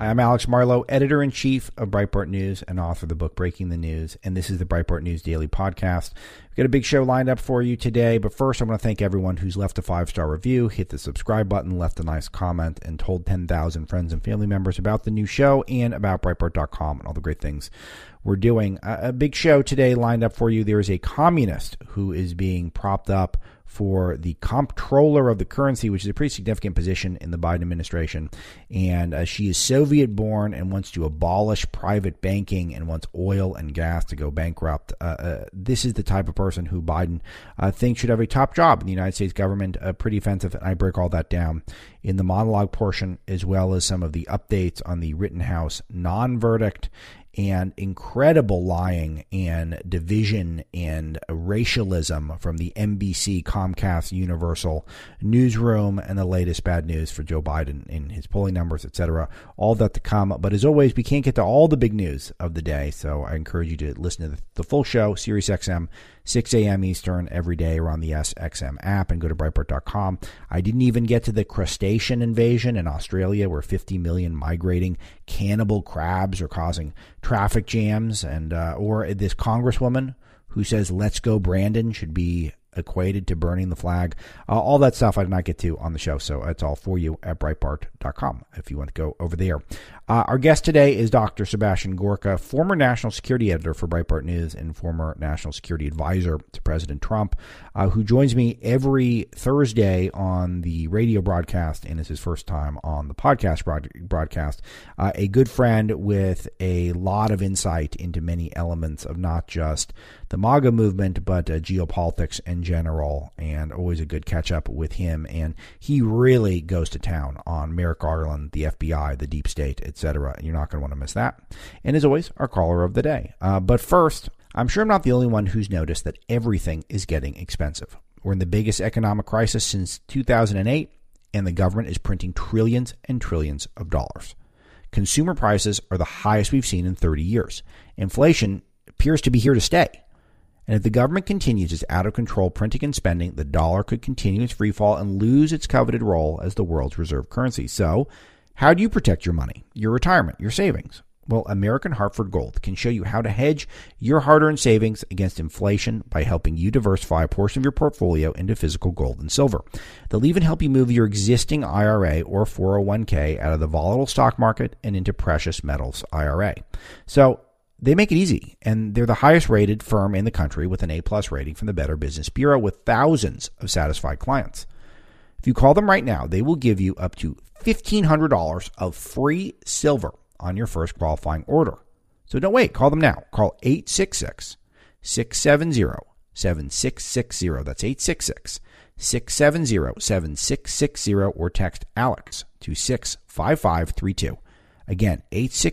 I'm Alex Marlow, editor-in-chief of Breitbart News and author of the book Breaking the News, and this is the Breitbart News Daily Podcast. We've got a big show lined up for you today, but first I want to thank everyone who's left a 5-star review, hit the subscribe button, left a nice comment, and told 10,000 friends and family members about the new show and about Breitbart.com and all the great things we're doing. A big show today lined up for you. There is a communist who is being propped up for the comptroller of the currency, which is a pretty significant position in the Biden administration. And she is Soviet-born and wants to abolish private banking and wants oil and gas to go bankrupt. This is the type of person who Biden thinks should have a top job in the United States government. Pretty offensive, and I break all that down in the monologue portion, as well as some of the updates on the Rittenhouse non-verdict and incredible lying and division and racialism from the NBC, Comcast, Universal newsroom, and the latest bad news for Joe Biden in his polling numbers, etc. All that to come. But as always, we can't get to all the big news of the day, so I encourage you to listen to the full show, Sirius XM, 6 a.m. Eastern every day, or on the SXM app, and go to Breitbart.com. I didn't even get to the crustacean invasion in Australia, where 50 million migrating cannibal crabs are causing traffic jams, and or this congresswoman who says "Let's go, Brandon" should be equated to burning the flag. All that stuff I did not get to on the show, so it's all for you at Breitbart.com if you want to go over there. Our guest today is Dr. Sebastian Gorka, former national security editor for Breitbart News and former national security advisor to President Trump, who joins me every Thursday on the radio broadcast and is his first time on the podcast broadcast. A good friend with a lot of insight into many elements of not just the MAGA movement, but geopolitics in general, and always a good catch up with him. And he really goes to town on Merrick Garland, the FBI, the deep state, etc. You're not going to want to miss that. And as always, our caller of the day. But first, I'm sure I'm not the only one who's noticed that everything is getting expensive. We're in the biggest economic crisis since 2008, and the government is printing trillions and trillions of dollars. Consumer prices are the highest we've seen in 30 years. Inflation appears to be here to stay. And if the government continues its out-of-control printing and spending, the dollar could continue its freefall and lose its coveted role as the world's reserve currency. So, how do you protect your money, your retirement, your savings? Well, American Hartford Gold can show you how to hedge your hard-earned savings against inflation by helping you diversify a portion of your portfolio into physical gold and silver. They'll even help you move your existing IRA or 401k out of the volatile stock market and into precious metals IRA. So, they make it easy, and they're the highest rated firm in the country with an A+ rating from the Better Business Bureau with thousands of satisfied clients. If you call them right now, they will give you up to $1,500 of free silver on your first qualifying order. So don't wait. Call them now. Call 866-670-7660. That's 866-670-7660, or text ALEX to 65532. Again,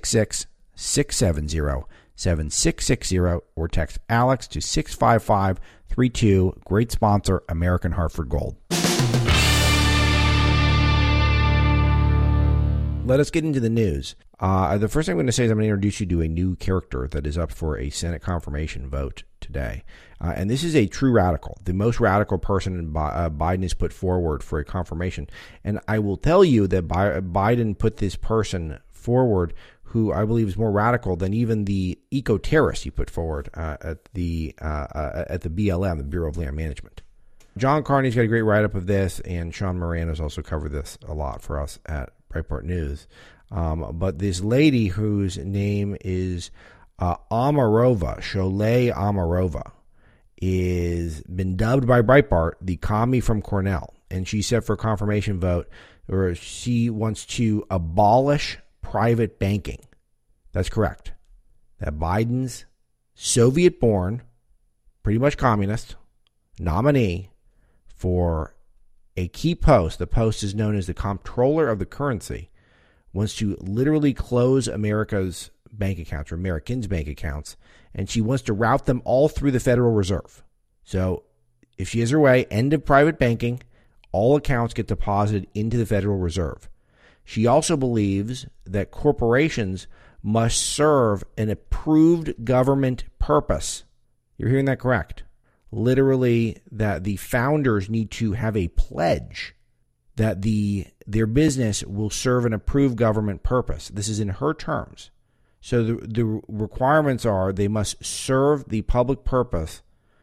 866-670-7660, or text ALEX to 65532. Great sponsor, American Hartford Gold. Let us get into the news. The first thing I'm going to say is I'm going to introduce you to a new character that is up for a Senate confirmation vote today. And this is a true radical, the most radical person Biden has put forward for a confirmation. And I will tell you that Biden put this person forward who I believe is more radical than even the eco-terrorist he put forward at the BLM, the Bureau of Land Management. John Carney's got a great write-up of this, and Sean Moran has also covered this a lot for us at Breitbart News. But this lady whose name is Omarova, Sholeh Omarova, is been dubbed by Breitbart the commie from Cornell. And she's set for a confirmation vote where she wants to abolish private banking. That's correct. That Biden's Soviet-born, pretty much communist, nominee for a key post, the post is known as the comptroller of the currency, wants to literally close America's bank accounts, or Americans' bank accounts, and she wants to route them all through the Federal Reserve. So if she has her way, end of private banking, all accounts get deposited into the Federal Reserve. She also believes that corporations must serve an approved government purpose. You're hearing that correct. Literally, that the founders need to have a pledge that their business will serve an approved government purpose. This is in her terms. So the requirements are they must serve the public purpose.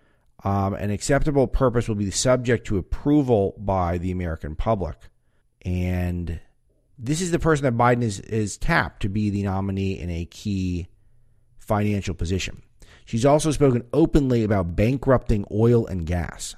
An acceptable purpose will be subject to approval by the American public. And this is the person that Biden is tapped to be the nominee in a key financial position. She's also spoken openly about bankrupting oil and gas.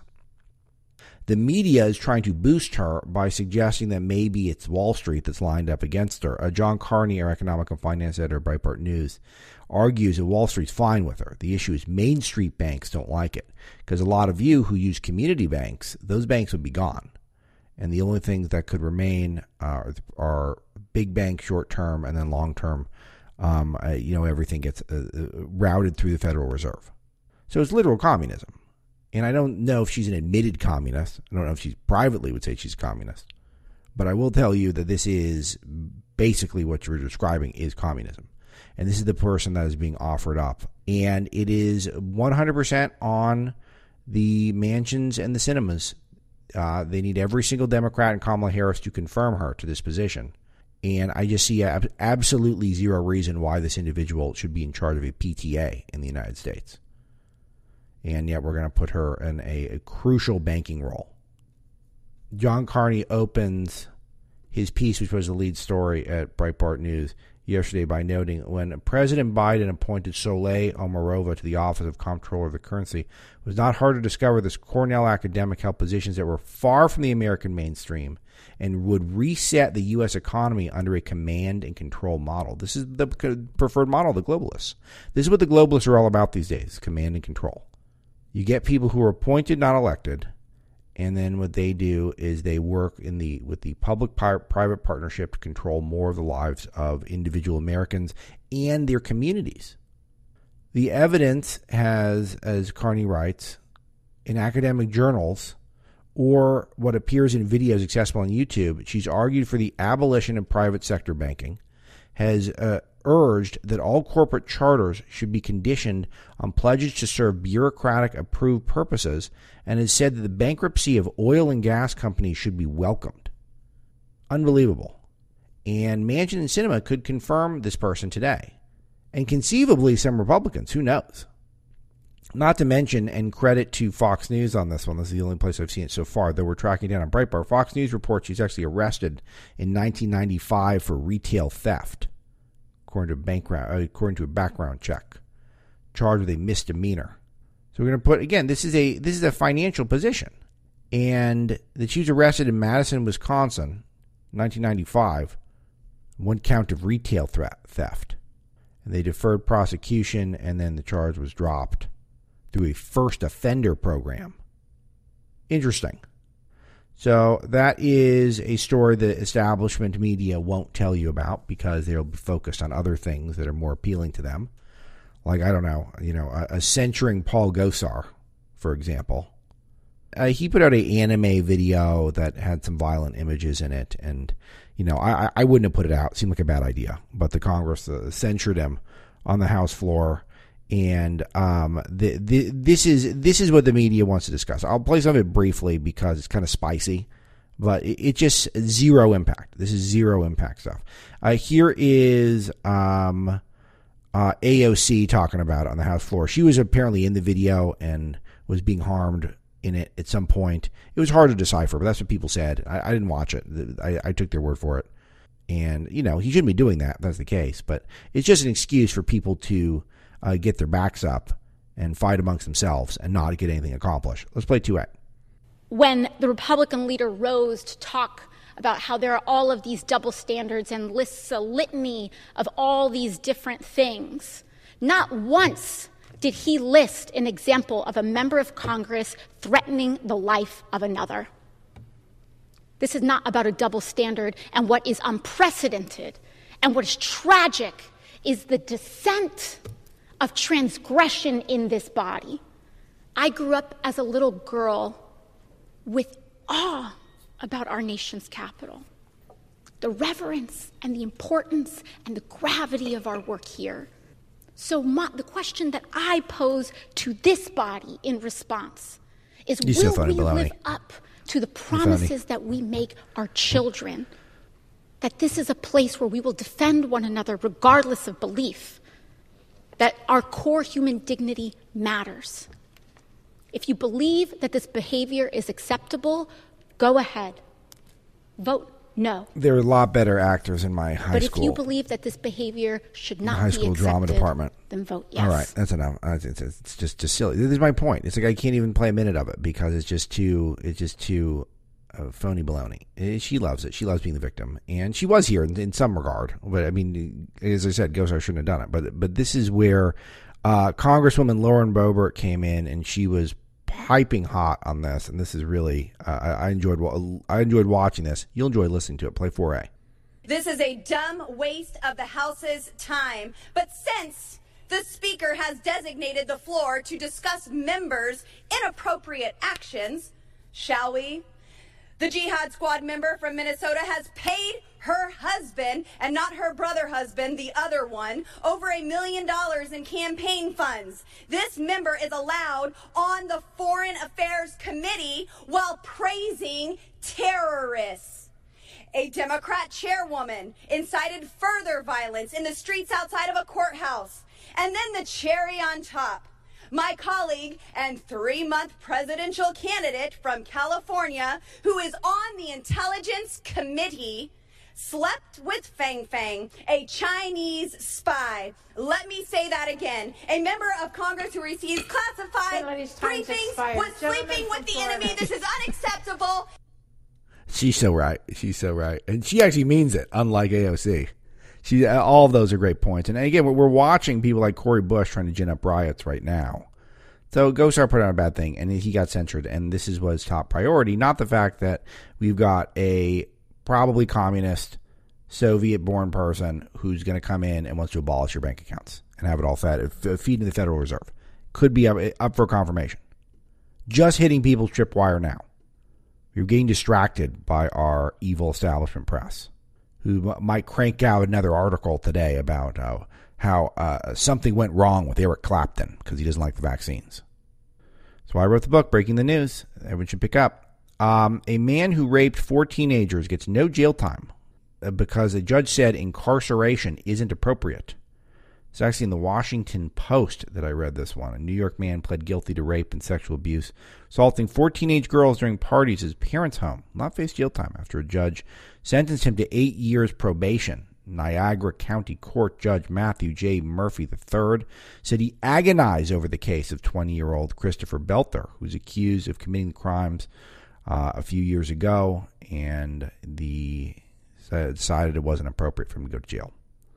The media is trying to boost her by suggesting that maybe it's Wall Street that's lined up against her. John Carney, our economic and finance editor at Breitbart News, argues that Wall Street's fine with her. The issue is Main Street banks don't like it because a lot of you who use community banks, those banks would be gone. And the only things that could remain are big bank short-term and then long-term. Everything gets routed through the Federal Reserve. So it's literal communism. And I don't know if she's an admitted communist. I don't know if she privately would say she's communist. But I will tell you that this is basically what you're describing is communism. And this is the person that is being offered up. And it is 100% on the mansions and the cinemas. They need every single Democrat and Kamala Harris to confirm her to this position. And I just see absolutely zero reason why this individual should be in charge of a PTA in the United States. And yet we're going to put her in a crucial banking role. John Carney opens his piece, which was the lead story at Breitbart News yesterday, by noting when President Biden appointed Soleil Omarova to the office of Comptroller of the Currency, it was not hard to discover this Cornell academic held positions that were far from the American mainstream and would reset the U.S. economy under a command and control model. This is the preferred model of the globalists. This is what the globalists are all about these days, command and control. You get people who are appointed, not elected, and then what they do is they work with the public-private partnership to control more of the lives of individual Americans and their communities. The evidence has, as Carney writes, in academic journals or what appears in videos accessible on YouTube, she's argued for the abolition of private sector banking, has urged that all corporate charters should be conditioned on pledges to serve bureaucratic approved purposes, and has said that the bankruptcy of oil and gas companies should be welcomed. Unbelievable. And Manchin and Sinema could confirm this person today. And conceivably some Republicans, who knows? Not to mention, and credit to Fox News on this one, this is the only place I've seen it so far, though we're tracking down on Breitbart. Fox News reports she's actually arrested in 1995 for retail theft, according to a background check, charged with a misdemeanor. So we're going to put, again, this is a financial position, and that she was arrested in Madison, Wisconsin, 1995, one count of retail theft, and they deferred prosecution, and then the charge was dropped through a first offender program. Interesting. So that is a story the establishment media won't tell you about because they'll be focused on other things that are more appealing to them. Like, I don't know, censuring Paul Gosar, for example. He put out an anime video that had some violent images in it, and, I wouldn't have put it out. It seemed like a bad idea. But the Congress censured him on the House floor. And this is what the media wants to discuss. I'll play some of it briefly because it's kind of spicy, but it just zero impact. This is zero impact stuff. Here is AOC talking about it on the House floor. She was apparently in the video and was being harmed in it at some point. It was hard to decipher, but that's what people said. I didn't watch it. I took their word for it. And, he shouldn't be doing that if that's the case. But it's just an excuse for people to get their backs up and fight amongst themselves and not get anything accomplished. Let's play 2 When the Republican leader rose to talk about how there are all of these double standards and lists a litany of all these different things, not once did he list an example of a member of Congress threatening the life of another. This is not about a double standard, and what is unprecedented and what is tragic is the descent of transgression in this body. I grew up as a little girl with awe about our nation's capital, the reverence and the importance and the gravity of our work here. So the question that I pose to this body in response is, will we live up to the promises that we make our children, that this is a place where we will defend one another regardless of belief, that our core human dignity matters. If you believe that this behavior is acceptable, go ahead. Vote no. There are a lot better actors in my high school. But if you believe that this behavior should not high be school accepted, drama department, then vote yes. All right, that's enough. It's just silly. This is my point. It's like I can't even play a minute of it because it's just too phony baloney. She loves it. She loves being the victim, and she was here in some regard. But I mean, as I said, Gosar shouldn't have done it. But this is where Congresswoman Lauren Boebert came in, and she was piping hot on this, and this is really I enjoyed watching this. You'll enjoy listening to it. Play 4A. This is a dumb waste of the House's time. But since the Speaker has designated the floor to discuss members' inappropriate actions, shall we? The Jihad Squad member from Minnesota has paid her husband, and not her brother husband, the other one, over $1 million in campaign funds. This member is allowed on the Foreign Affairs Committee while praising terrorists. A Democrat chairwoman incited further violence in the streets outside of a courthouse. And then the cherry on top. My colleague and 3-month presidential candidate from California, who is on the Intelligence Committee, slept with Fang Fang, a Chinese spy. Let me say that again. A member of Congress who receives classified briefings was sleeping with the enemy. This is unacceptable. She's so right. She's so right. And she actually means it, unlike AOC. All of those are great points. And again, we're watching people like Cori Bush trying to gin up riots right now. So Gosar put on a bad thing, and he got censured. And this is what's top priority, not the fact that we've got a probably communist, Soviet-born person who's going to come in and wants to abolish your bank accounts and have it all feed into the Federal Reserve. Could be up for confirmation. Just hitting people's tripwire now. You're getting distracted by our evil establishment press, who might crank out another article today about how something went wrong with Eric Clapton because he doesn't like the vaccines. So I wrote the book, Breaking the News. Everyone should pick up. A man who raped 4 teenagers gets no jail time because a judge said incarceration isn't appropriate. It's actually in the Washington Post that I read this one. A New York man pled guilty to rape and sexual abuse, assaulting 4 teenage girls during parties at his parents' home. Not face jail time after a judge sentenced him to 8 years probation. Niagara County Court Judge Matthew J. Murphy III said he agonized over the case of 20-year-old Christopher Belter, who's accused of committing crimes a few years ago, and decided it wasn't appropriate for him to go to jail.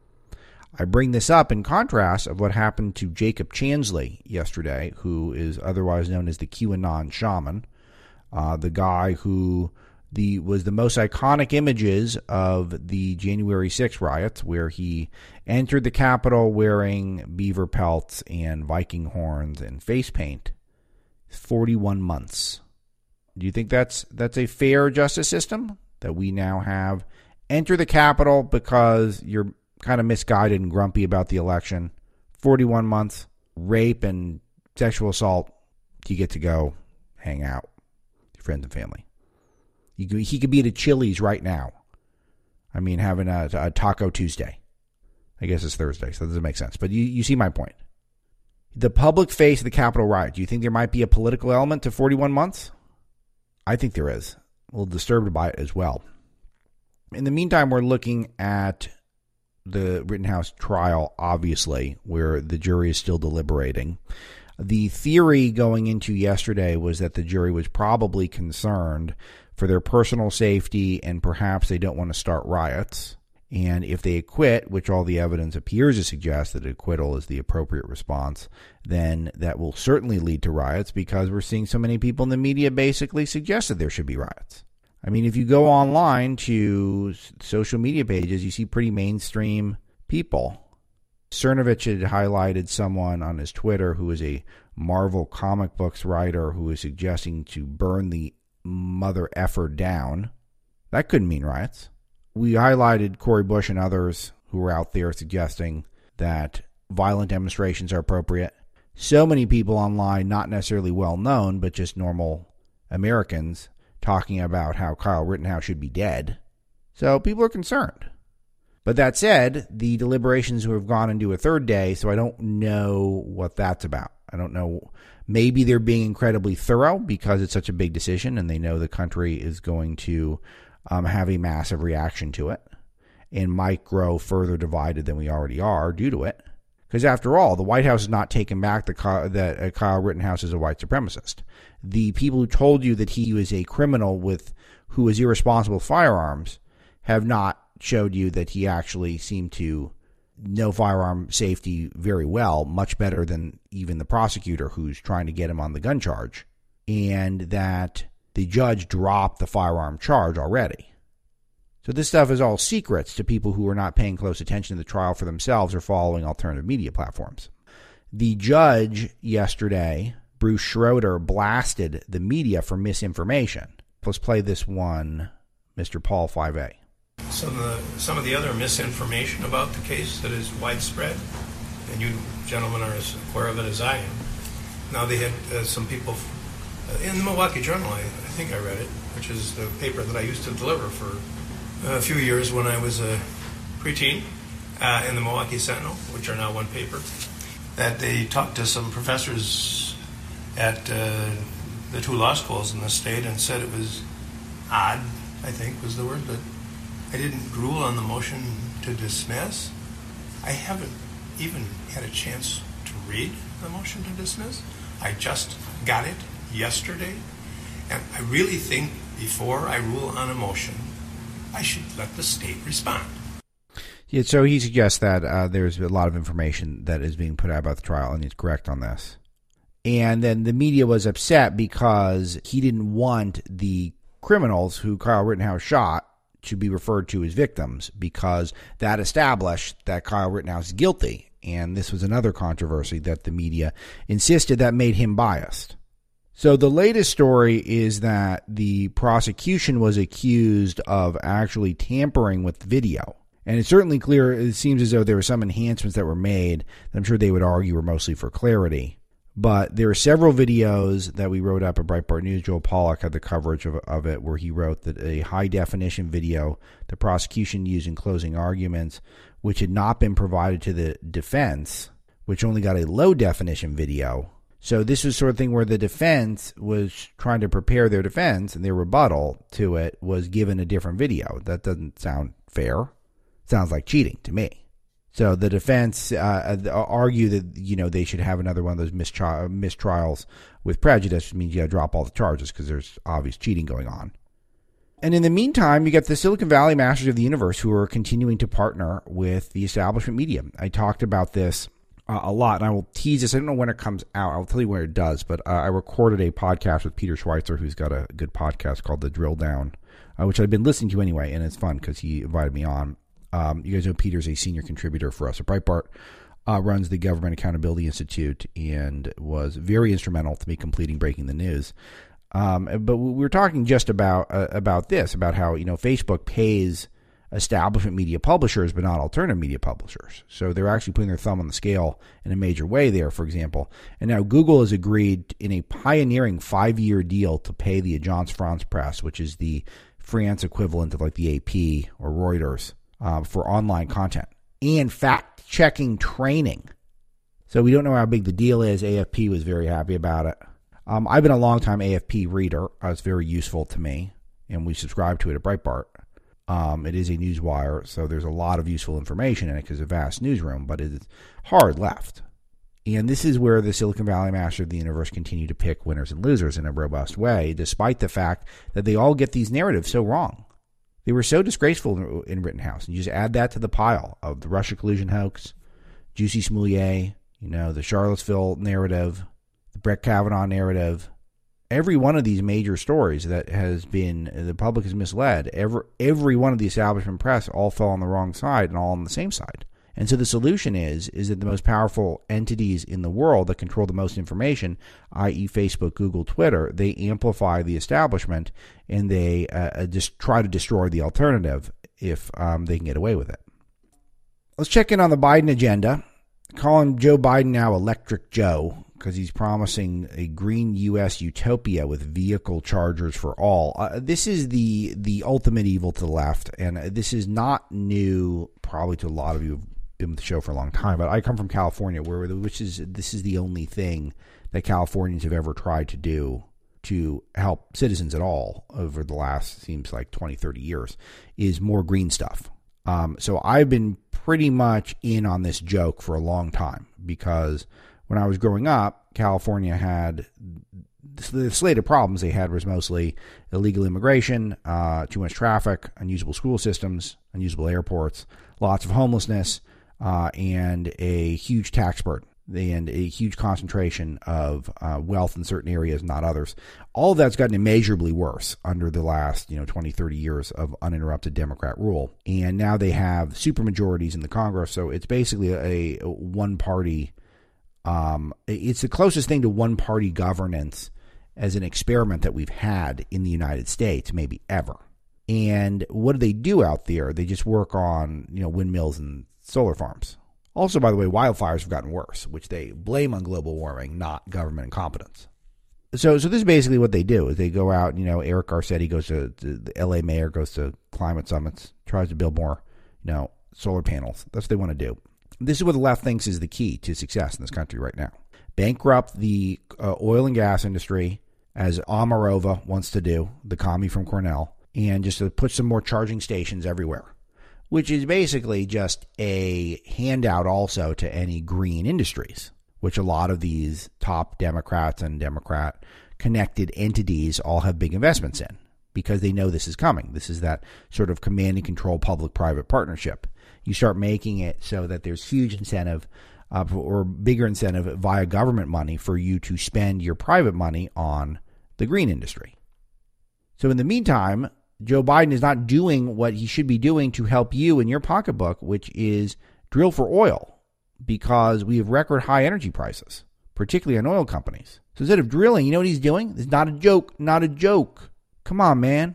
I bring this up in contrast of what happened to Jacob Chansley yesterday, who is otherwise known as the QAnon shaman, the guy who was the most iconic images of the January 6th riots, where he entered the Capitol wearing beaver pelts and Viking horns and face paint. 41 months. Do you think that's a fair justice system, that we now have enter the Capitol because you're kind of misguided and grumpy about the election? 41 months, rape and sexual assault, you get to go hang out with your friends and family. He could be at a Chili's right now. I mean, having a Taco Tuesday. I guess it's Thursday, so that doesn't make sense. But you see my point. The public face of the Capitol riot, do you think there might be a political element to 41 months? I think there is. A little disturbed by it as well. In the meantime, we're looking at the Rittenhouse trial, obviously, where the jury is still deliberating. The theory going into yesterday was that the jury was probably concerned for their personal safety and perhaps they don't want to start riots. And if they acquit, which all the evidence appears to suggest that acquittal is the appropriate response, then that will certainly lead to riots, because we're seeing so many people in the media basically suggest that there should be riots. I mean, if you go online to social media pages, you see pretty mainstream people. Cernovich had highlighted someone on his Twitter who is a Marvel comic books writer who is suggesting to burn the mother effer down. That couldn't mean riots. We highlighted Cori Bush and others who were out there suggesting that violent demonstrations are appropriate. So many people online, not necessarily well known, but just normal Americans, talking about how Kyle Rittenhouse should be dead. So people are concerned. But that said, the deliberations have gone into a third day, so I don't know what that's about. I don't know. Maybe they're being incredibly thorough because it's such a big decision and they know the country is going to have a massive reaction to it and might grow further divided than we already are due to it. Because after all, the White House has not taken back that Kyle Rittenhouse is a white supremacist. The people who told you that he was a criminal who was irresponsible with firearms have not showed you that he actually seemed to know firearm safety very well, much better than even the prosecutor who's trying to get him on the gun charge, and that the judge dropped the firearm charge already. So this stuff is all secrets to people who are not paying close attention to the trial for themselves or following alternative media platforms. The judge yesterday, Bruce Schroeder, blasted the media for misinformation. Let's play this one, Mr. Paul 5A. Some of the other misinformation about the case that is widespread, and you gentlemen are as aware of it as I am. Now they had some people in the Milwaukee Journal, I think I read it, which is the paper that I used to deliver for a few years when I was a preteen, in the Milwaukee Sentinel, which are now one paper, that they talked to some professors at the two law schools in the state and said it was odd, I think was the word, that I didn't rule on the motion to dismiss. I haven't even had a chance to read the motion to dismiss. I just got it yesterday. And I really think before I rule on a motion, I should let the state respond. Yeah, so he suggests that there's a lot of information that is being put out about the trial, and he's correct on this. And then the media was upset because he didn't want the criminals who Kyle Rittenhouse shot to be referred to as victims, because that established that Kyle Rittenhouse is guilty. And this was another controversy that the media insisted that made him biased. So the latest story is that the prosecution was accused of actually tampering with video. And it's certainly clear, it seems as though there were some enhancements that were made that I'm sure they would argue were mostly for clarity. But there are several videos that we wrote up at Breitbart News. Joel Pollack had the coverage of it, where he wrote that a high-definition video the prosecution used in closing arguments, which had not been provided to the defense, which only got a low-definition video. So this was sort of thing where the defense was trying to prepare their defense, and their rebuttal to it was given a different video. That doesn't sound fair. It sounds like cheating to me. So the defense argue that, they should have another one of those mistrials with prejudice, which means you got to drop all the charges because there's obvious cheating going on. And in the meantime, you got the Silicon Valley Masters of the Universe who are continuing to partner with the establishment media. I talked about this a lot, and I will tease this. I don't know when it comes out. I'll tell you when it does, but I recorded a podcast with Peter Schweitzer, who's got a good podcast called The Drill Down, which I've been listening to anyway, and it's fun because he invited me on. You guys know Peter's a senior contributor for us at Breitbart, runs the Government Accountability Institute, and was very instrumental to me completing Breaking the News. But we were talking just about this, about how, Facebook pays establishment media publishers, but not alternative media publishers. So they're actually putting their thumb on the scale in a major way there, for example. And now Google has agreed in a pioneering 5-year deal to pay the Agence France Presse, which is the France equivalent of like the AP or Reuters, for online content and fact-checking training. So we don't know how big the deal is. AFP was very happy about it. I've been a long-time AFP reader. It's very useful to me, and we subscribe to it at Breitbart. It is a newswire, so there's a lot of useful information in it because it's a vast newsroom, but it's hard left. And this is where the Silicon Valley Masters of the Universe continue to pick winners and losers in a robust way, despite the fact that they all get these narratives so wrong. They were so disgraceful in Rittenhouse. And you just add that to the pile of the Russia collusion hoax, Jussie Smollett, the Charlottesville narrative, the Brett Kavanaugh narrative. Every one of these major stories that has been, the public is misled, every one of the establishment press all fell on the wrong side and all on the same side. And so the solution is that the most powerful entities in the world that control the most information, i.e. Facebook, Google, Twitter, they amplify the establishment and they just try to destroy the alternative if they can get away with it. Let's check in on the Biden agenda. Calling Joe Biden now Electric Joe because he's promising a green U.S. utopia with vehicle chargers for all. This is the ultimate evil to the left, and this is not new probably to a lot of you who've been with the show for a long time, but I come from California, this is the only thing that Californians have ever tried to do to help citizens at all over the last, seems like 20, 30 years, is more green stuff. So I've been pretty much in on this joke for a long time, because when I was growing up, California had the slate of problems they had was mostly illegal immigration, too much traffic, unusable school systems, unusable airports, lots of homelessness, and a huge tax burden and a huge concentration of wealth in certain areas, not others. All of that's gotten immeasurably worse under the last 20, 30 years of uninterrupted Democrat rule. And now they have supermajorities in the Congress, so it's basically a one-party. It's the closest thing to one-party governance as an experiment that we've had in the United States, maybe ever. And what do they do out there? They just work on windmills and solar farms. Also, by the way, wildfires have gotten worse, which they blame on global warming, not government incompetence. So this is basically what they do: is they go out. Eric Garcetti goes to the L.A. mayor, goes to climate summits, tries to build more, solar panels. That's what they want to do. This is what the left thinks is the key to success in this country right now: bankrupt the oil and gas industry, as Omarova wants to do, the commie from Cornell, and just to put some more charging stations everywhere, which is basically just a handout also to any green industries, which a lot of these top Democrats and Democrat-connected entities all have big investments in, because they know this is coming. This is that sort of command and control public-private partnership. You start making it so that there's huge incentive or bigger incentive via government money for you to spend your private money on the green industry. So in the meantime, Joe Biden is not doing what he should be doing to help you in your pocketbook, which is drill for oil, because we have record high energy prices, particularly on oil companies. So instead of drilling, you know what he's doing? It's not a joke, not a joke. Come on, man.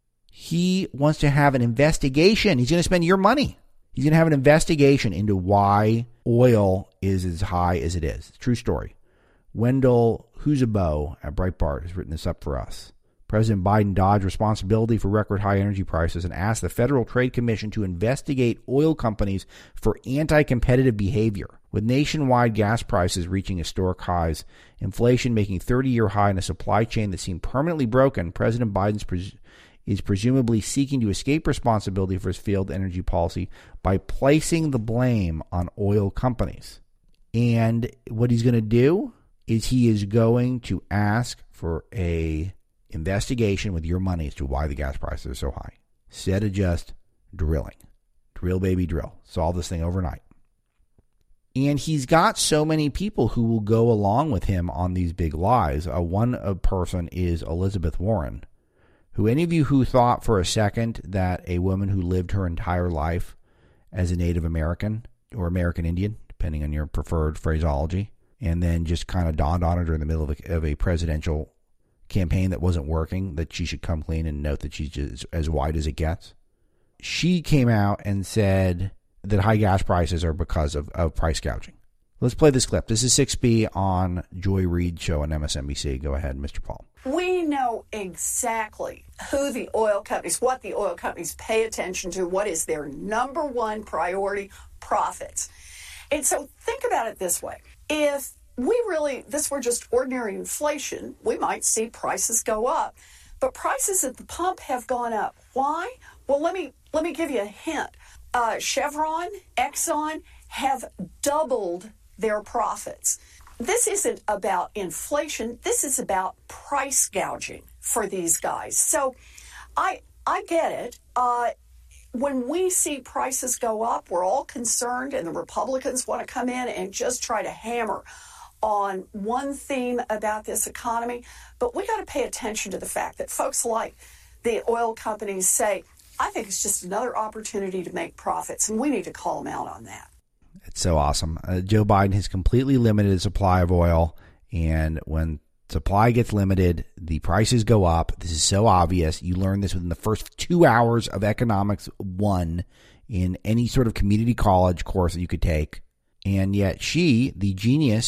He wants to have an investigation. He's going to spend your money. He's going to have an investigation into why oil is as high as it is. It's a true story. Wendell Husabo at Breitbart has written this up for us. President Biden dodged responsibility for record high energy prices and asked the Federal Trade Commission to investigate oil companies for anti-competitive behavior. With nationwide gas prices reaching historic highs, inflation making 30-year high, and a supply chain that seemed permanently broken, President Biden is presumably seeking to escape responsibility for his failed energy policy by placing the blame on oil companies. And what he's going to do is he is going to ask for a investigation with your money as to why the gas prices are so high, instead of just drilling. Drill, baby, drill. Solve this thing overnight. And he's got so many people who will go along with him on these big lies. One person is Elizabeth Warren, who any of you who thought for a second that a woman who lived her entire life as a Native American or American Indian, depending on your preferred phraseology, and then just kind of dawned on her in the middle of a presidential campaign that wasn't working, that she should come clean and note that she's just as white as it gets. She came out and said that high gas prices are because of price gouging. Let's play this clip. This is 6B on Joy Reid show on MSNBC. Go ahead, Mr. Paul. We know exactly who the oil companies, what the oil companies pay attention to, what is their number one priority: profits. And so think about it this way. If this were just ordinary inflation, we might see prices go up. But prices at the pump have gone up. Why? Well, let me give you a hint. Chevron, Exxon have doubled their profits. This isn't about inflation. This is about price gouging for these guys. So I get it. When we see prices go up, we're all concerned, and the Republicans want to come in and just try to hammer on one theme about this economy. But we got to pay attention to the fact that folks like the oil companies say, I think it's just another opportunity to make profits, and we need to call them out on that. It's so awesome. Joe Biden has completely limited the supply of oil, and when supply gets limited, the prices go up. This is so obvious. You learn this within the first 2 hours of Economics 1 in any sort of community college course that you could take. And yet she, the genius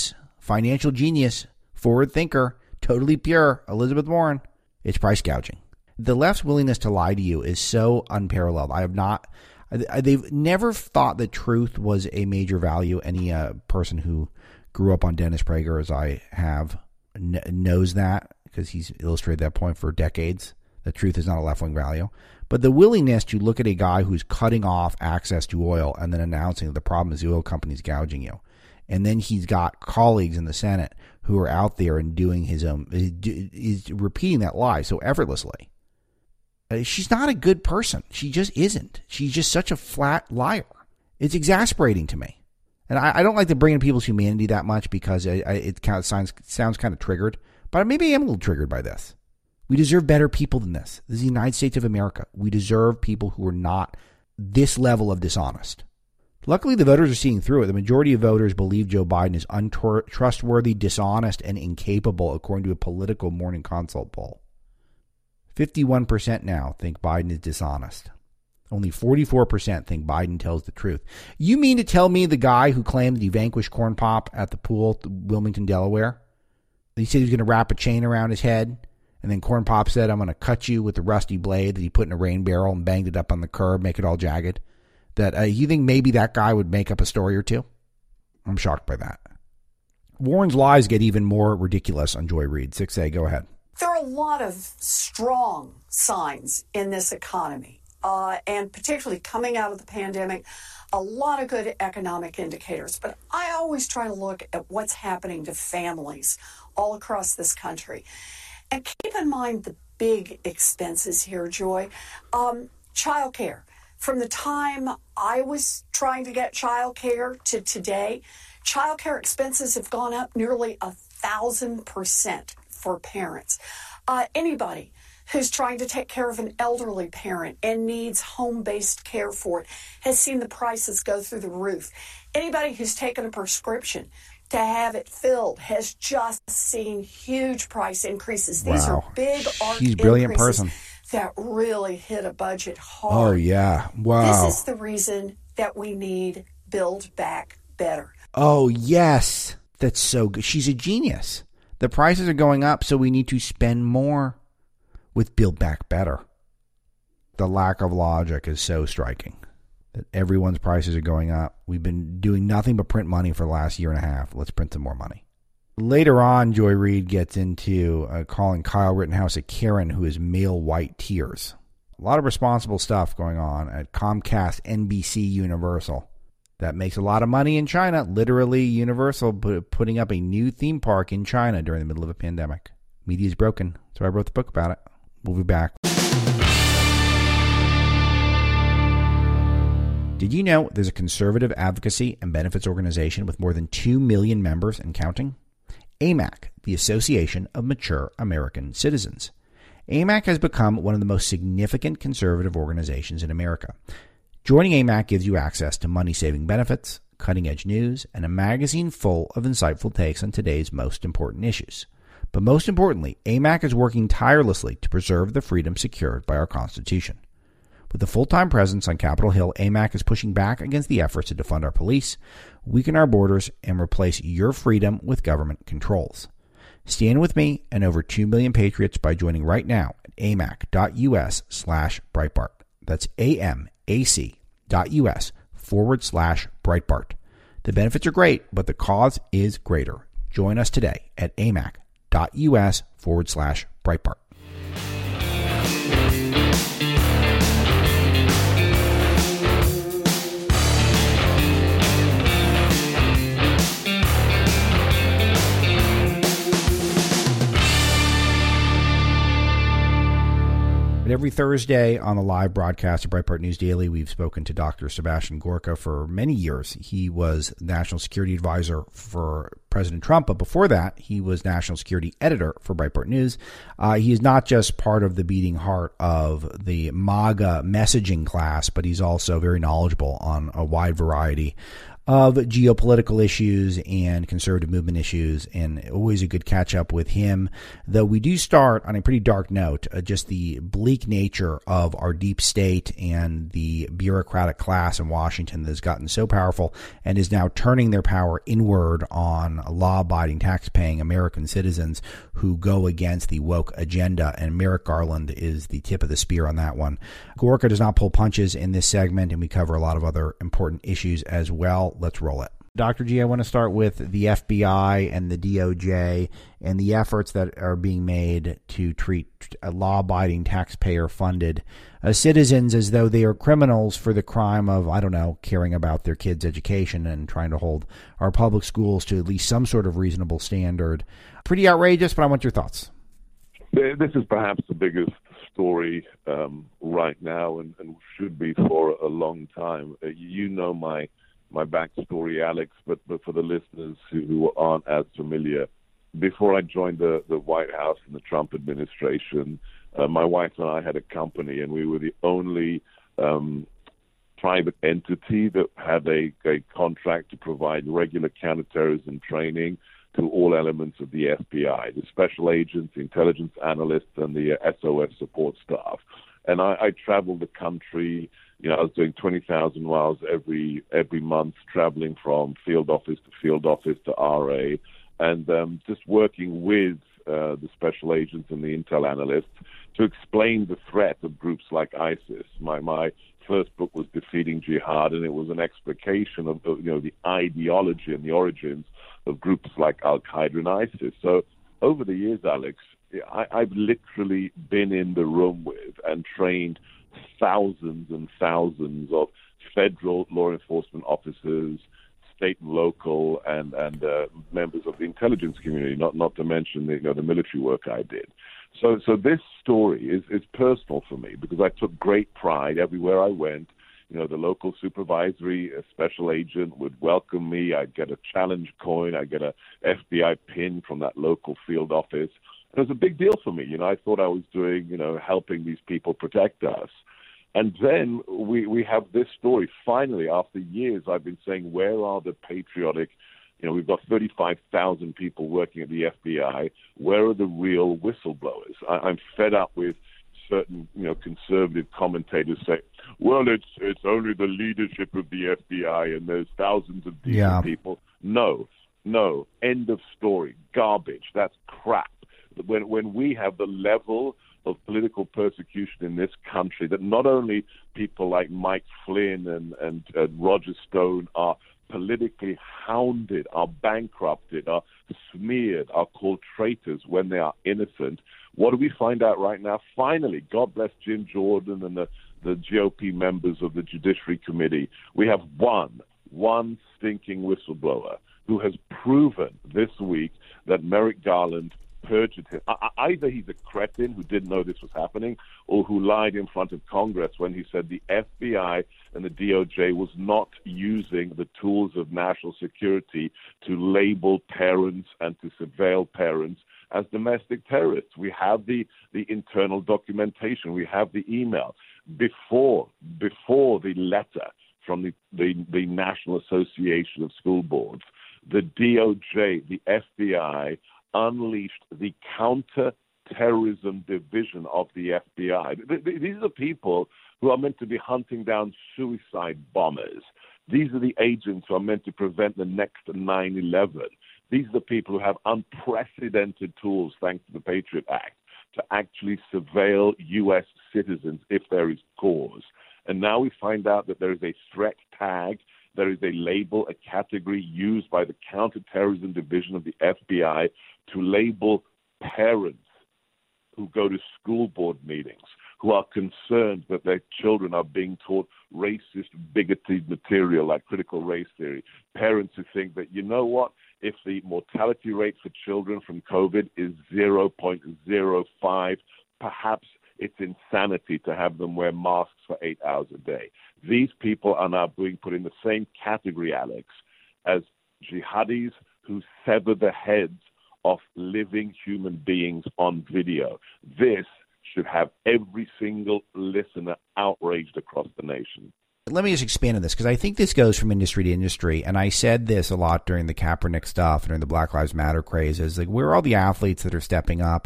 financial genius, forward thinker, totally pure, Elizabeth Warren. It's price gouging. The left's willingness to lie to you is so unparalleled. They've never thought that truth was a major value. Any person who grew up on Dennis Prager, as I have, knows that, because he's illustrated that point for decades. The truth is not a left-wing value. But the willingness to look at a guy who's cutting off access to oil and then announcing that the problem is the oil company's gouging you. And then he's got colleagues in the Senate who are out there and doing his own, is repeating that lie so effortlessly. She's not a good person. She just isn't. She's just such a flat liar. It's exasperating to me. And I don't like to bring in people's humanity that much because it kind of sounds kind of triggered. But maybe I am a little triggered by this. We deserve better people than this. This is the United States of America. We deserve people who are not this level of dishonest. Luckily, the voters are seeing through it. The majority of voters believe Joe Biden is untrustworthy, dishonest, and incapable, according to a Political Morning Consult poll. 51% now think Biden is dishonest. Only 44% think Biden tells the truth. You mean to tell me the guy who claimed that he vanquished Corn Pop at the pool at Wilmington, Delaware? He said he was going to wrap a chain around his head, and then Corn Pop said, I'm going to cut you with the rusty blade that he put in a rain barrel and banged it up on the curb, make it all jagged. That you think maybe that guy would make up a story or two? I'm shocked by that. Warren's lies get even more ridiculous on Joy Reid. 6A, go ahead. There are a lot of strong signs in this economy. And particularly coming out of the pandemic, a lot of good economic indicators. But I always try to look at what's happening to families all across this country. And keep in mind the big expenses here, Joy. Childcare. From the time I was trying to get childcare to today, childcare expenses have gone up nearly 1,000% for parents. Anybody who's trying to take care of an elderly parent and needs home-based care for it has seen the prices go through the roof. Anybody who's taken a prescription to have it filled has just seen huge price increases. These are big arc She's a brilliant increases person. That really hit a budget hard. Oh, yeah. Wow. This is the reason that we need Build Back Better. Oh, yes. That's so good. She's a genius. The prices are going up, so we need to spend more with Build Back Better. The lack of logic is so striking that everyone's prices are going up. We've been doing nothing but print money for the last year and a half. Let's print some more money. Later on, Joy Reid gets into calling Kyle Rittenhouse a Karen who is male white tears. A lot of responsible stuff going on at Comcast, NBC, Universal. That makes a lot of money in China. Literally, Universal putting up a new theme park in China during the middle of a pandemic. Media is broken, so I wrote the book about it. We'll be back. Did you know there's a conservative advocacy and benefits organization with more than 2 million members and counting? AMAC, the Association of Mature American Citizens. AMAC has become one of the most significant conservative organizations in America. Joining AMAC gives you access to money-saving benefits, cutting-edge news, and a magazine full of insightful takes on today's most important issues. But most importantly, AMAC is working tirelessly to preserve the freedom secured by our Constitution. With a full-time presence on Capitol Hill, AMAC is pushing back against the efforts to defund our police, weaken our borders, and replace your freedom with government controls. Stand with me and over 2 million patriots by joining right now at amac.us/Breitbart. That's amac.us/Breitbart. The benefits are great, but the cause is greater. Join us today at amac.us/Breitbart. Every Thursday on the live broadcast of Breitbart News Daily, we've spoken to Dr. Sebastian Gorka for many years. He was National Security Advisor for President Trump, but before that, he was National Security Editor for Breitbart News. He is not just part of the beating heart of the MAGA messaging class, but he's also very knowledgeable on a wide variety of geopolitical issues and conservative movement issues, and always a good catch up with him. Though we do start on a pretty dark note, just the bleak nature of our deep state and the bureaucratic class in Washington that has gotten so powerful and is now turning their power inward on law-abiding, tax-paying American citizens who go against the woke agenda, and Merrick Garland is the tip of the spear on that one. Gorka does not pull punches in this segment, and we cover a lot of other important issues as well. Let's roll it. Dr. G, I want to start with the FBI and the DOJ and the efforts that are being made to treat law-abiding, taxpayer-funded citizens as though they are criminals for the crime of, I don't know, caring about their kids' education and trying to hold our public schools to at least some sort of reasonable standard. Pretty outrageous, but I want your thoughts. This is perhaps the biggest story right now and should be for a long time. You know my backstory, Alex, but for the listeners who aren't as familiar, before I joined the White House and the Trump administration, my wife and I had a company, and we were the only private entity that had a contract to provide regular counterterrorism training to all elements of the FBI, the special agents, the intelligence analysts, and the SOS support staff. And I traveled the country. You know, I was doing 20,000 miles every month, traveling from field office to RA, and just working with the special agents and the intel analysts to explain the threat of groups like ISIS. My first book was Defeating Jihad, and it was an explication of the ideology and the origins of groups like Al-Qaeda and ISIS. So over the years, Alex, I've literally been in the room with and trained thousands and thousands of federal law enforcement officers, state and local, and members of the intelligence community, not to mention the military work I did. So this story is personal for me because I took great pride everywhere I went. You know, the local supervisory special agent would welcome me. I'd get a challenge coin. I'd get a FBI pin from that local field office. It was a big deal for me. You know, I thought I was doing, helping these people protect us. And then we have this story. Finally, after years, I've been saying, where are the patriotic, we've got 35,000 people working at the FBI. Where are the real whistleblowers? I'm fed up with certain, conservative commentators say, well, it's only the leadership of the FBI and there's thousands of decent people. No, end of story. Garbage. That's crap. When we have the level of political persecution in this country that not only people like Mike Flynn and Roger Stone are politically hounded, are bankrupted, are smeared, are called traitors when they are innocent. What do we find out right now? Finally, God bless Jim Jordan and the GOP members of the Judiciary Committee. We have one stinking whistleblower who has proven this week that Merrick Garland perjured him. Either he's a cretin who didn't know this was happening, or who lied in front of Congress when he said the FBI and the DOJ was not using the tools of national security to label parents and to surveil parents as domestic terrorists. We have the internal documentation. We have the email. Before the letter from the National Association of School Boards, the DOJ, the FBI, unleashed the counter-terrorism division of the FBI. These are the people who are meant to be hunting down suicide bombers. These are the agents who are meant to prevent the next 9/11. These are the people who have unprecedented tools, thanks to the Patriot Act, to actually surveil U.S. citizens if there is cause. And now we find out that there is a threat tag, there is a label, a category used by the counterterrorism division of the FBI to label parents who go to school board meetings, who are concerned that their children are being taught racist, bigoted material like critical race theory. Parents who think that, if the mortality rate for children from COVID is 0.05, perhaps it's insanity to have them wear masks for 8 hours a day. These people are now being put in the same category, Alex, as jihadis who sever the heads of living human beings on video. This should have every single listener outraged across the nation. Let me just expand on this, because I think this goes from industry to industry. And I said this a lot during the Kaepernick stuff and during the Black Lives Matter craze, is like, where are all the athletes that are stepping up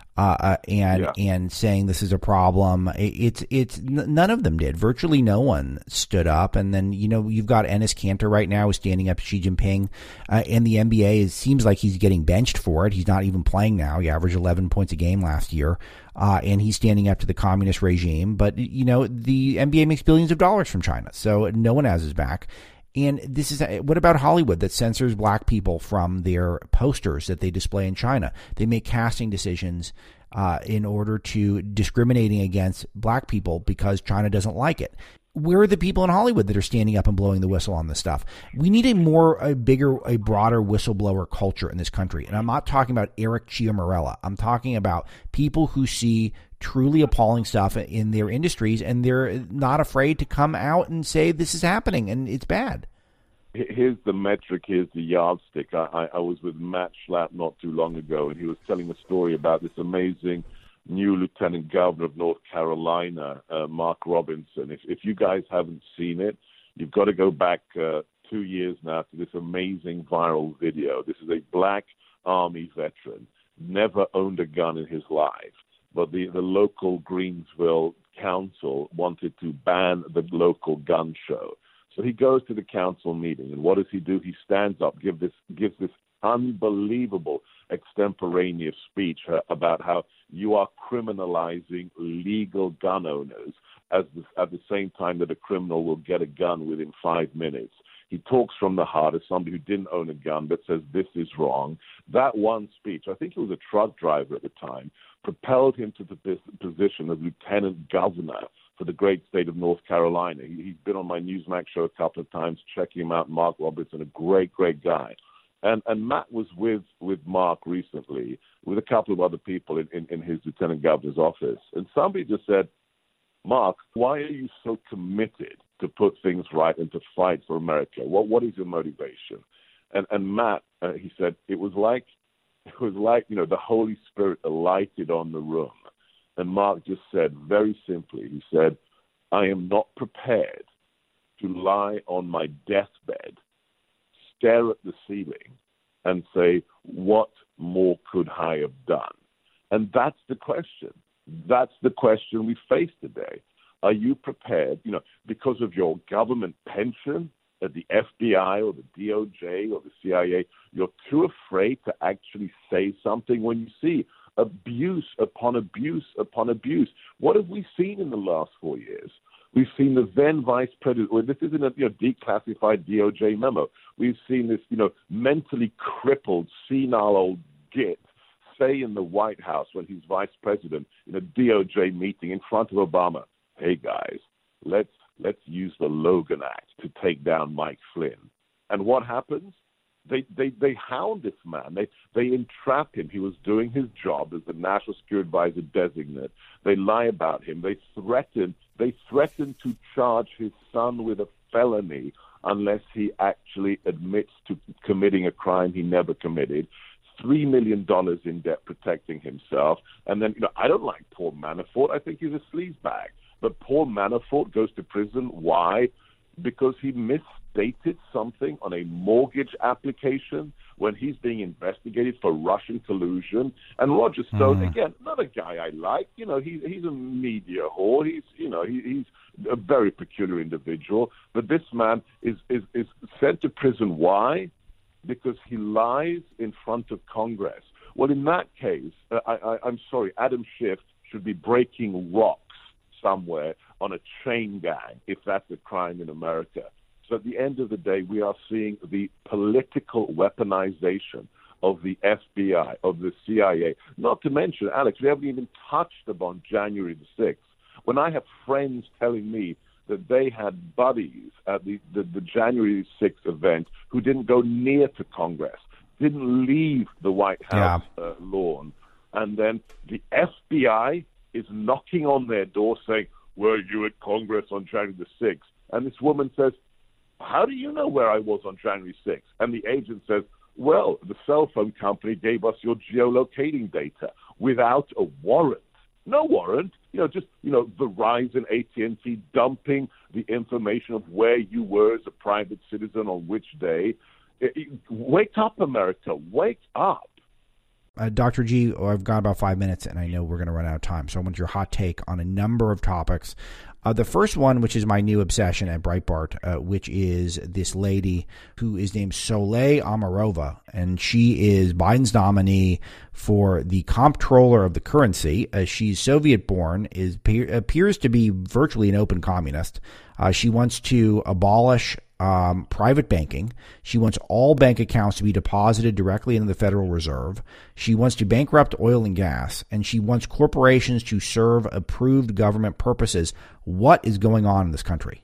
and saying this is a problem? It's none of them did. Virtually no one stood up. And then, you've got Enes Kanter right now who's standing up to Xi Jinping. And the NBA, it seems like he's getting benched for it. He's not even playing now. He averaged 11 points a game last year. And he's standing up to the communist regime. But, the NBA makes billions of dollars from China, so no one has his back. And this is, what about Hollywood that censors black people from their posters that they display in China? They make casting decisions in order to discriminating against black people because China doesn't like it. Where are the people in Hollywood that are standing up and blowing the whistle on this stuff? We need a broader whistleblower culture in this country. And I'm not talking about Eric Chiamorella. I'm talking about people who see truly appalling stuff in their industries, and they're not afraid to come out and say this is happening and it's bad. Here's the metric, here's the yardstick. I was with Matt Schlapp not too long ago, and he was telling a story about this amazing new lieutenant governor of North Carolina, Mark Robinson. If you guys haven't seen it, you've got to go back 2 years now to this amazing viral video. This is a black Army veteran, never owned a gun in his life, but the local Greensville council wanted to ban the local gun show. So he goes to the council meeting, and what does he do? He stands up, gives this unbelievable extemporaneous speech about how you are criminalizing legal gun owners at the same time that a criminal will get a gun within 5 minutes. He talks from the heart as somebody who didn't own a gun but says this is wrong. That one speech, I think he was a truck driver at the time, propelled him to the position of lieutenant governor for the great state of North Carolina. He's been on my Newsmax show a couple of times. Check him out, Mark Robinson, a great, great guy. And Matt was with Mark recently, with a couple of other people in his lieutenant governor's office. And somebody just said, Mark, why are you so committed to put things right and to fight for America? What is your motivation? And Matt, he said, it was like the Holy Spirit alighted on the room. And Mark just said very simply, he said, I am not prepared to lie on my deathbed, stare at the ceiling, and say, what more could I have done? And that's the question. That's the question we face today. Are you prepared, because of your government pension at the FBI or the DOJ or the CIA, you're too afraid to actually say something when you see abuse upon abuse upon abuse? What have we seen in the last 4 years? We've seen the then vice president. Well, this isn't a declassified DOJ memo. We've seen this, mentally crippled, senile old git say in the White House when he's vice president in a DOJ meeting in front of Obama, "Hey guys, let's use the Logan Act to take down Mike Flynn." And what happens? They hound this man. They entrap him. He was doing his job as the National Security Advisor designate. They lie about him. They threaten to charge his son with a felony unless he actually admits to committing a crime he never committed. $3 million in debt protecting himself. And then, I don't like Paul Manafort. I think he's a sleazebag. But Paul Manafort goes to prison. Why? Because he misstated something on a mortgage application when he's being investigated for Russian collusion. And Roger Stone, again, not a guy I like. He's a media whore. He's a very peculiar individual. But this man is sent to prison. Why? Because he lies in front of Congress. Well, in that case, I'm sorry, Adam Schiff should be breaking rocks somewhere on a chain gang if that's a crime in America. So at the end of the day, we are seeing the political weaponization of the FBI, of the CIA. Not to mention, Alex, we haven't even touched upon January the 6th. When I have friends telling me that they had buddies at the January 6th event who didn't go near to Congress, didn't leave the White House lawn, and then the FBI is knocking on their door saying, were you at Congress on January the 6th? And this woman says, how do you know where I was on January 6th? And the agent says, well, the cell phone company gave us your geolocating data without a warrant. No warrant. Just Verizon, AT&T dumping the information of where you were as a private citizen on which day. Wake up, America. Wake up. Dr. G, I've got about 5 minutes, and I know we're going to run out of time, so I want your hot take on a number of topics. The first one, which is my new obsession at Breitbart, which is this lady who is named Soleil Amarova, and she is Biden's nominee for the comptroller of the currency. She's Soviet-born, appears to be virtually an open communist. She wants to abolish private banking. She wants all bank accounts to be deposited directly into the Federal Reserve. She wants to bankrupt oil and gas, and she wants corporations to serve approved government purposes. What is going on in this country?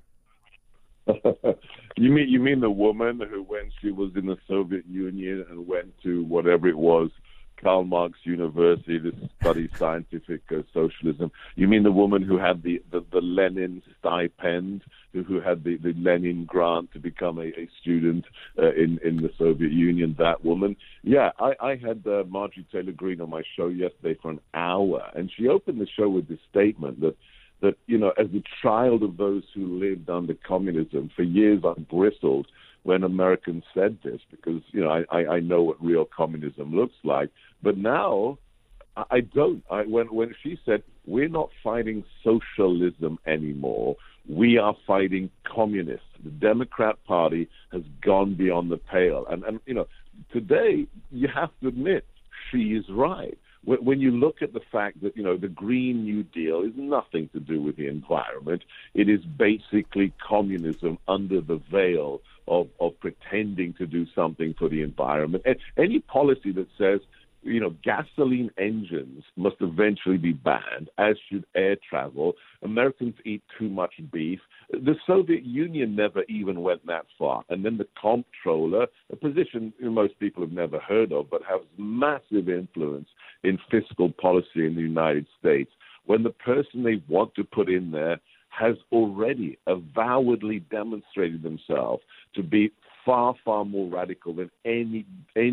You mean the woman who, when she was in the Soviet Union and went to whatever it was, Karl Marx University to study scientific socialism? You mean the woman who had the Lenin stipend, who had the Lenin grant to become a student in the Soviet Union? That woman? Yeah, I had Marjorie Taylor Greene on my show yesterday for an hour, and she opened the show with this statement that as a child of those who lived under communism, for years I bristled when Americans said this, because I know what real communism looks like. But now I don't. When she said, we're not fighting socialism anymore, we are fighting communists. The Democrat Party has gone beyond the pale. And today you have to admit she is right. When you look at the fact that, the Green New Deal is nothing to do with the environment, it is basically communism under the veil of pretending to do something for the environment. And any policy that says, gasoline engines must eventually be banned, as should air travel. Americans eat too much beef. The Soviet Union never even went that far. And then the comptroller, a position most people have never heard of, but has massive influence in fiscal policy in the United States, when the person they want to put in there has already avowedly demonstrated themselves to be far, far more radical than any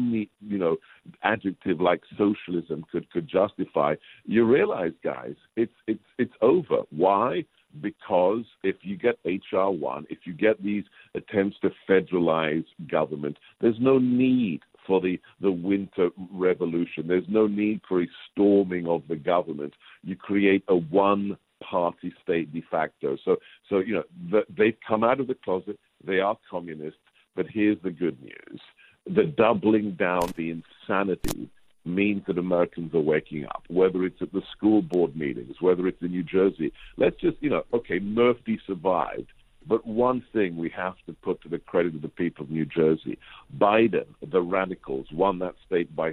adjective like socialism could justify. You realize, guys, it's over. Why? Because if you get H.R. 1, if you get these attempts to federalize government, there's no need for the winter revolution. There's no need for a storming of the government. You create a one-party state de facto. So they've come out of the closet. They are communists. But here's the good news. The doubling down, the insanity, means that Americans are waking up, whether it's at the school board meetings, whether it's in New Jersey. Let's just, okay, Murphy survived. But one thing we have to put to the credit of the people of New Jersey, Biden, the radicals, won that state by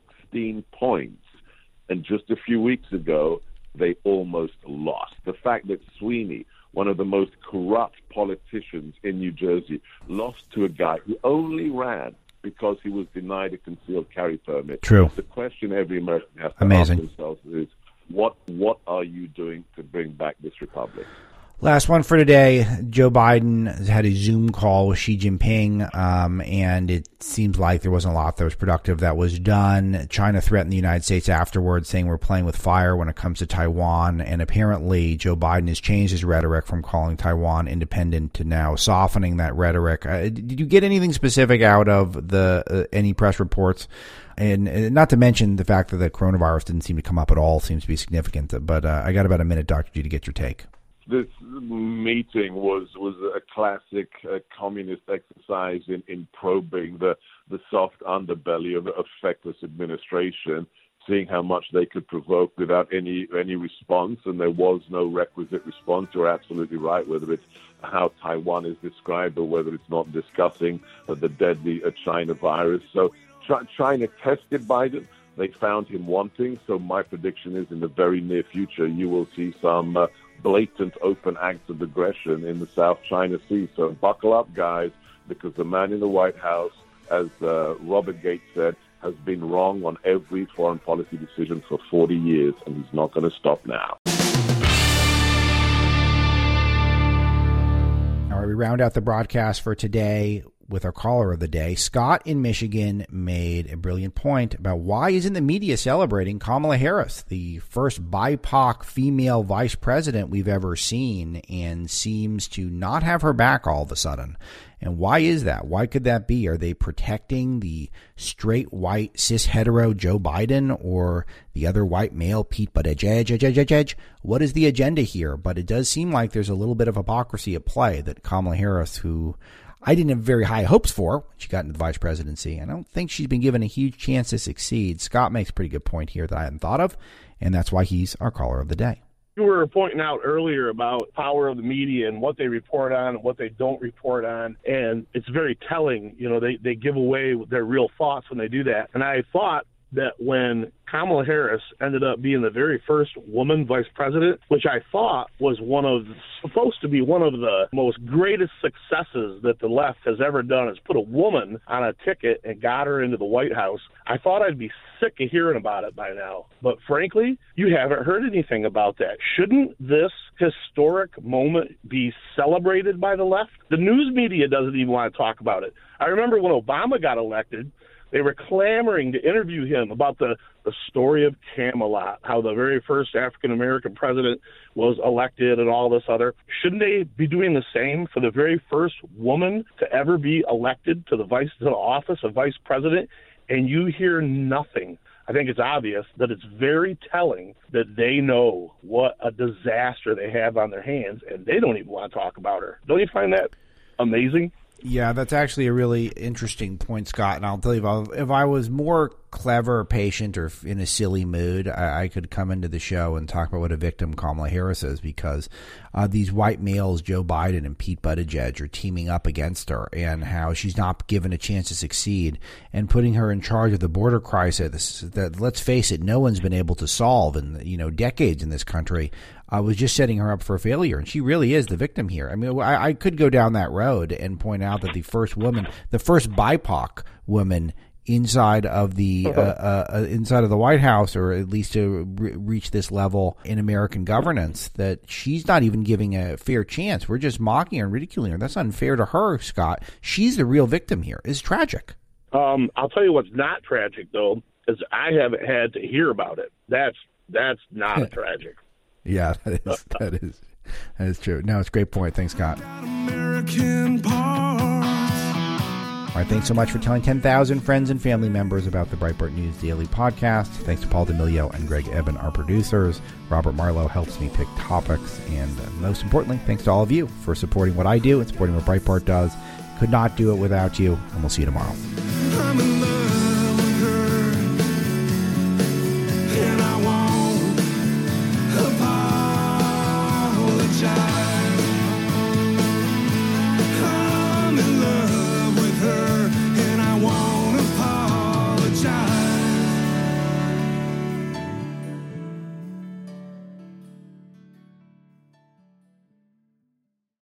16 points. And just a few weeks ago, they almost lost. The fact that Sweeney, one of the most corrupt politicians in New Jersey, lost to a guy who only ran because he was denied a concealed carry permit. True. The question every American has to ask themselves is, what are you doing to bring back this republic? Last one for today. Joe Biden had a Zoom call with Xi Jinping, and it seems like there wasn't a lot that was productive that was done. China threatened the United States afterwards, saying we're playing with fire when it comes to Taiwan, and apparently Joe Biden has changed his rhetoric from calling Taiwan independent to now softening that rhetoric. Did you get anything specific out of the any press reports? And not to mention the fact that the coronavirus didn't seem to come up at all seems to be significant. But I got about a minute, Dr. G, to get your take. This meeting was a classic communist exercise in probing the soft underbelly of a feckless administration, seeing how much they could provoke without any response, and there was no requisite response. You're absolutely right, whether it's how Taiwan is described or whether it's not discussing the deadly China virus. So China tested Biden. They found him wanting. So my prediction is in the very near future, you will see some blatant open acts of aggression in the South China Sea. So buckle up, guys, because the man in the White House, as Robert Gates said, has been wrong on every foreign policy decision for 40 years, and he's not going to stop now. All right, we round out the broadcast for today with our caller of the day. Scott in Michigan made a brilliant point about why isn't the media celebrating Kamala Harris, the first BIPOC female vice president we've ever seen, and seems to not have her back all of a sudden. And why is that? Why could that be? Are they protecting the straight white cis hetero Joe Biden or the other white male Pete Buttigieg? What is the agenda here? But it does seem like there's a little bit of hypocrisy at play that Kamala Harris, who I didn't have very high hopes for when she got into the vice presidency, I don't think she's been given a huge chance to succeed. Scott makes a pretty good point here that I hadn't thought of, and that's why he's our caller of the day. You were pointing out earlier about power of the media and what they report on and what they don't report on, and it's very telling. You know, they give away their real thoughts when they do that. And I thought that when Kamala Harris ended up being the very first woman vice president, which I thought was supposed to be one of the most greatest successes that the left has ever done, is put a woman on a ticket and got her into the White House. I thought I'd be sick of hearing about it by now. But frankly, you haven't heard anything about that. Shouldn't this historic moment be celebrated by the left? The news media doesn't even want to talk about it. I remember when Obama got elected, they were clamoring to interview him about the story of Camelot, how the very first African-American president was elected and all this other. Shouldn't they be doing the same for the very first woman to ever be elected to the office of vice president? And you hear nothing. I think it's obvious that it's very telling that they know what a disaster they have on their hands, and they don't even want to talk about her. Don't you find that amazing? Yeah, that's actually a really interesting point, Scott. And I'll tell you, if I was more clever, or patient, or in a silly mood, I could come into the show and talk about what a victim Kamala Harris is, because these white males, Joe Biden and Pete Buttigieg, are teaming up against her, and how she's not given a chance to succeed, and putting her in charge of the border crisis that, let's face it, no one's been able to solve in decades in this country. Was just setting her up for failure, and she really is the victim here. I mean, I could go down that road and point out that the first BIPOC woman inside of the White House, or at least to reach this level in American governance, that she's not even giving a fair chance. We're just mocking her and ridiculing her. That's unfair to her, Scott. She's the real victim here. It's tragic. I'll tell you what's not tragic, though, is I haven't had to hear about it. That's not tragic. Yeah, that is true. No, it's a great point. Thanks, Scott. All right, thanks so much for telling 10,000 friends and family members about the Breitbart News Daily podcast. Thanks to Paul D'Amelio and Greg Eben, our producers. Robert Marlowe helps me pick topics. And most importantly, thanks to all of you for supporting what I do and supporting what Breitbart does. Could not do it without you, and we'll see you tomorrow.